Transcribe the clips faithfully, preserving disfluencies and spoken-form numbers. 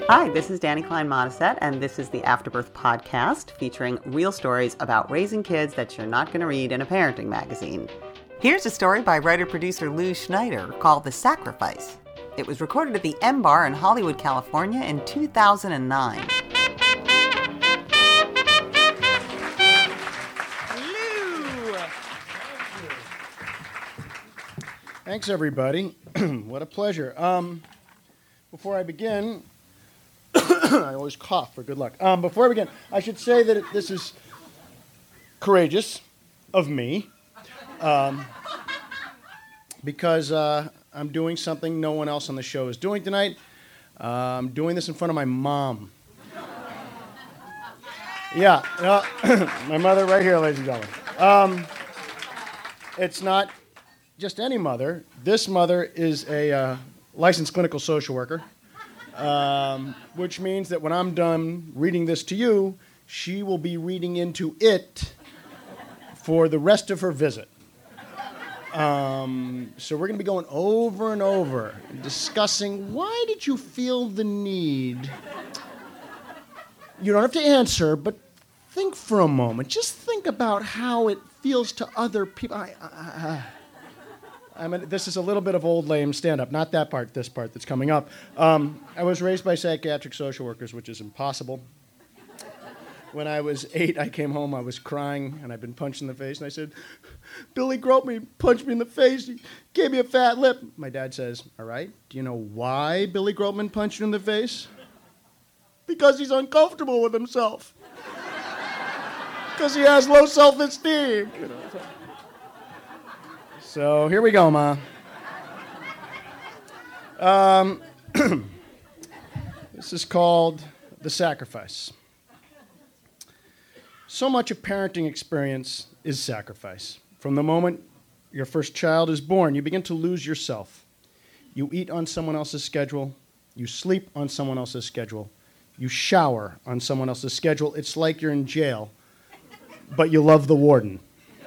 Hi, this is Danny Klein Modisette, and this is the Afterbirth podcast featuring real stories about raising kids that you're not going to read in a parenting magazine. Here's a story by writer-producer Lou Schneider called The Sacrifice. It was recorded at the M Bar in Hollywood, California in two thousand nine. Lou! Thanks, everybody. What a pleasure. Um, before I begin... I always cough for good luck. Um, before I begin, I should say that it, this is courageous of me um, because uh, I'm doing something no one else on the show is doing tonight. Uh, I'm doing this in front of my mom. Yeah, uh, my mother right here, ladies and gentlemen. Um, it's not just any mother. This mother is a uh, licensed clinical social worker. Um, which means that when I'm done reading this to you, she will be reading into it for the rest of her visit. Um, so we're going to be going over and over, discussing why did you feel the need? You don't have to answer, but think for a moment. Just think about how it feels to other people. I, I, I, I mean, this is a little bit of old lame stand-up, not that part, this part that's coming up. Um, I was raised by psychiatric social workers, which is impossible. When I was eight, I came home, I was crying, and I'd been punched in the face, and I said, Billy groped me, punched me in the face, he gave me a fat lip. My dad says, all right, do you know why Billy Gropman punched you in the face? Because he's uncomfortable with himself. Because he has low self-esteem. You know, so. So here we go, Ma. Um, this is called The Sacrifice. So much of parenting experience is sacrifice. From the moment your first child is born, you begin to lose yourself. You eat on someone else's schedule. You sleep on someone else's schedule. You shower on someone else's schedule. It's like you're in jail, but you love the warden.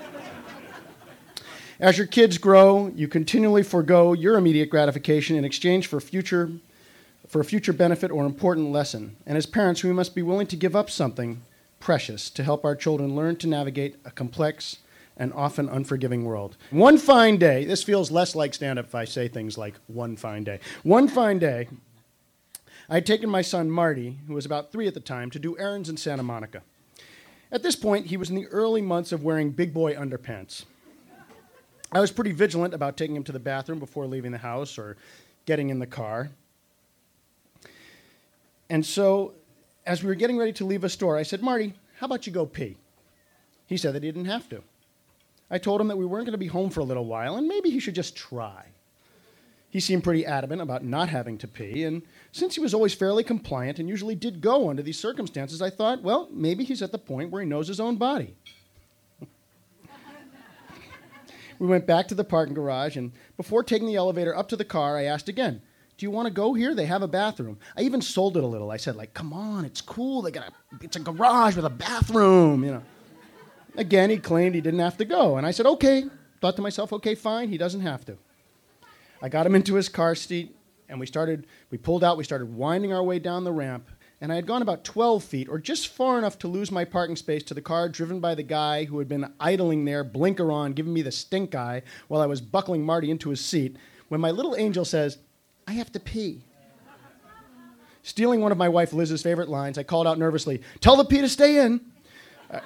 As your kids grow, you continually forego your immediate gratification in exchange for future, for a future benefit or important lesson. And as parents, we must be willing to give up something precious to help our children learn to navigate a complex and often unforgiving world. One fine day, this feels less like stand-up if I say things like one fine day. One fine day, I had taken my son Marty, who was about three at the time, to do errands in Santa Monica. At this point, he was in the early months of wearing big boy underpants. I was pretty vigilant about taking him to the bathroom before leaving the house or getting in the car. And so, as we were getting ready to leave a store, I said, Marty, how about you go pee? He said that he didn't have to. I told him that we weren't going to be home for a little while, and maybe he should just try. He seemed pretty adamant about not having to pee, and since he was always fairly compliant and usually did go under these circumstances, I thought, well, maybe he's at the point where he knows his own body. We went back to the parking garage, and before taking the elevator up to the car, I asked again, do you want to go here? They have a bathroom. I even sold it a little. I said, like, come on, it's cool. They got a, it's a garage with a bathroom, you know. Again, he claimed he didn't have to go, and I said, okay. Thought to myself, okay, fine, he doesn't have to. I got him into his car seat, and we started, we pulled out, we started winding our way down the ramp, and I had gone about twelve feet, or just far enough to lose my parking space to the car driven by the guy who had been idling there, blinker on, giving me the stink eye while I was buckling Marty into his seat, when my little angel says, I have to pee. Stealing one of my wife Liz's favorite lines, I called out nervously, tell the pee to stay in. I,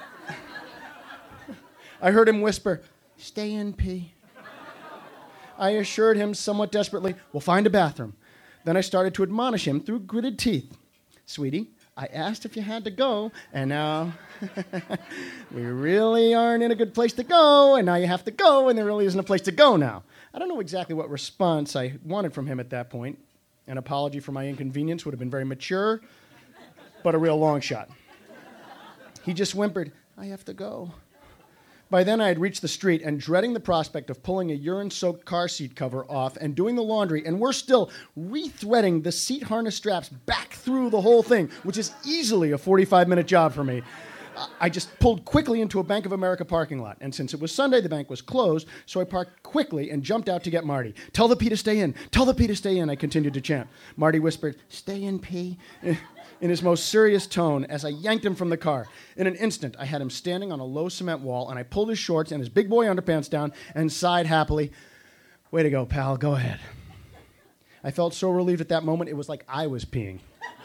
I heard him whisper, stay in, pee. I assured him somewhat desperately, we'll find a bathroom. Then I started to admonish him through gritted teeth. Sweetie, I asked if you had to go, and now we really aren't in a good place to go, and now you have to go, and there really isn't a place to go now. I don't know exactly what response I wanted from him at that point. An apology for my inconvenience would have been very mature, but a real long shot. He just whimpered, I have to go. By then, I had reached the street, and dreading the prospect of pulling a urine-soaked car seat cover off and doing the laundry, and worse still, re-threading the seat harness straps back through the whole thing, which is easily a forty-five minute job for me, I just pulled quickly into a Bank of America parking lot. And since it was Sunday, the bank was closed, so I parked quickly and jumped out to get Marty. Tell the P to stay in. Tell the P to stay in, I continued to chant. Marty whispered, stay in, P, in his most serious tone as I yanked him from the car. In an instant, I had him standing on a low cement wall, and I pulled his shorts and his big boy underpants down and sighed happily. Way to go, pal. Go ahead. I felt so relieved at that moment, it was like I was peeing.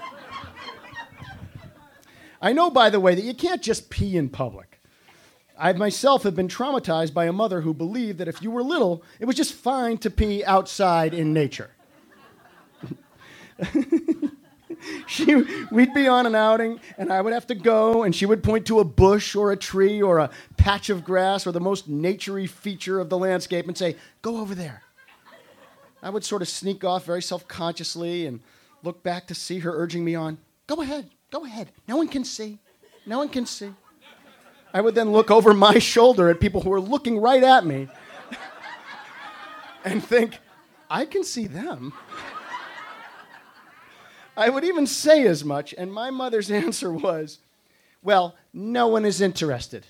I know, by the way, that you can't just pee in public. I myself have been traumatized by a mother who believed that if you were little, it was just fine to pee outside in nature. she, we'd be on an outing, and I would have to go, and she would point to a bush or a tree or a patch of grass or the most nature-y feature of the landscape and say, go over there. I would sort of sneak off very self-consciously and look back to see her urging me on, go ahead. Go ahead. No one can see. No one can see. I would then look over my shoulder at people who were looking right at me and think, I can see them. I would even say as much, and my mother's answer was, well, no one is interested.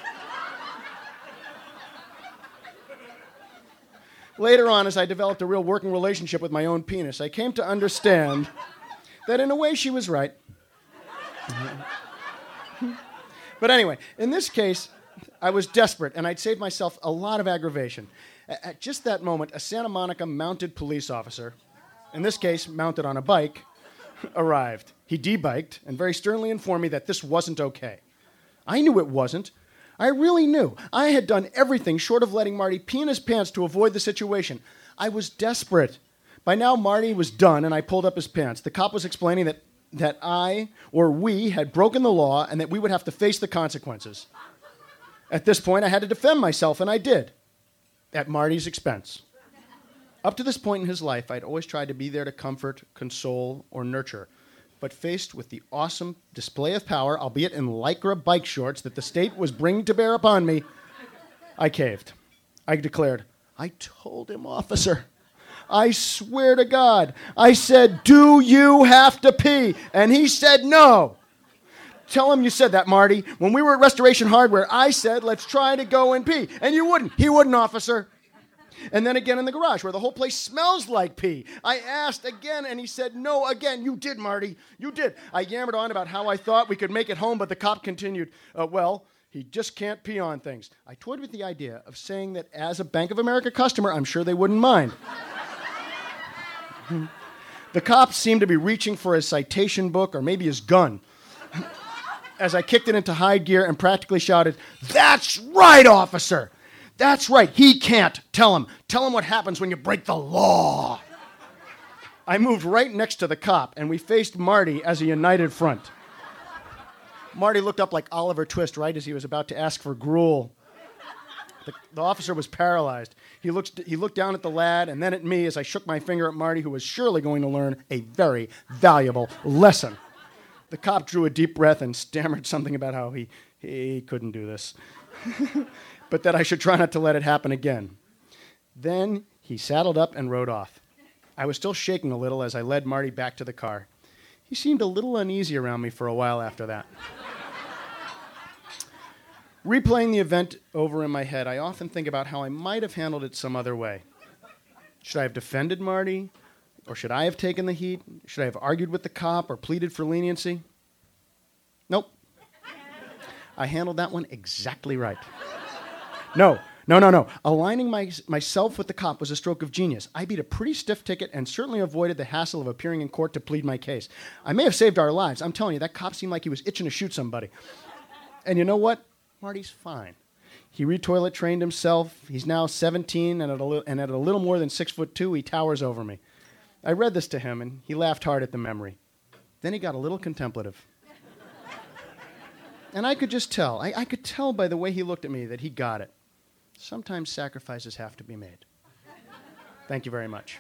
Later on, as I developed a real working relationship with my own penis, I came to understand that in a way she was right. But anyway, in this case, I was desperate, and I'd saved myself a lot of aggravation. At just that moment, a Santa Monica mounted police officer, in this case mounted on a bike, arrived. He debiked and very sternly informed me that this wasn't okay. I knew it wasn't. I really knew. I had done everything short of letting Marty pee in his pants to avoid the situation. I was desperate. By now, Marty was done, and I pulled up his pants. The cop was explaining that that I or we had broken the law and that we would have to face the consequences. At this point, I had to defend myself, and I did, at Marty's expense. Up to this point in his life, I'd always tried to be there to comfort, console, or nurture. But faced with the awesome display of power, albeit in Lycra bike shorts, that the state was bringing to bear upon me, I caved. I declared, I told him, officer. I swear to God, I said, do you have to pee? And he said, no. Tell him you said that, Marty. When we were at Restoration Hardware, I said, let's try to go and pee. And you wouldn't. He wouldn't, officer. And then again in the garage, where the whole place smells like pee. I asked again, and he said, no, again. You did, Marty. You did. I yammered on about how I thought we could make it home, but the cop continued, uh, well, he just can't pee on things. I toyed with the idea of saying that as a Bank of America customer, I'm sure they wouldn't mind. The cop seemed to be reaching for his citation book or maybe his gun as I kicked it into high gear and practically shouted, that's right, officer. That's right. He can't. Tell him. Tell him what happens when you break the law. I moved right next to the cop, and we faced Marty as a united front. Marty looked up like Oliver Twist right as he was about to ask for gruel. The, the officer was paralyzed. He looked, he looked down at the lad and then at me as I shook my finger at Marty, who was surely going to learn a very valuable lesson. The cop drew a deep breath and stammered something about how he, he couldn't do this, but that I should try not to let it happen again. Then he saddled up and rode off. I was still shaking a little as I led Marty back to the car. He seemed a little uneasy around me for a while after that. Replaying the event over in my head, I often think about how I might have handled it some other way. Should I have defended Marty? Or should I have taken the heat? Should I have argued with the cop or pleaded for leniency? Nope. I handled that one exactly right. No, no, no, no. Aligning my, myself with the cop was a stroke of genius. I beat a pretty stiff ticket and certainly avoided the hassle of appearing in court to plead my case. I may have saved our lives. I'm telling you, that cop seemed like he was itching to shoot somebody. And you know what? Marty's fine. He re-toilet trained himself. He's now seventeen, and at, a li- and at a little more than six foot two, he towers over me. I read this to him, and he laughed hard at the memory. Then he got a little contemplative. And I could just tell. I, I could tell by the way he looked at me that he got it. Sometimes sacrifices have to be made. Thank you very much.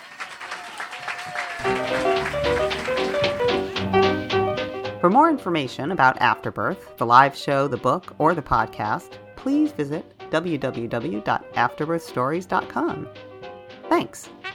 For more information about Afterbirth, the live show, the book, or the podcast, please visit w w w dot afterbirth stories dot com. Thanks.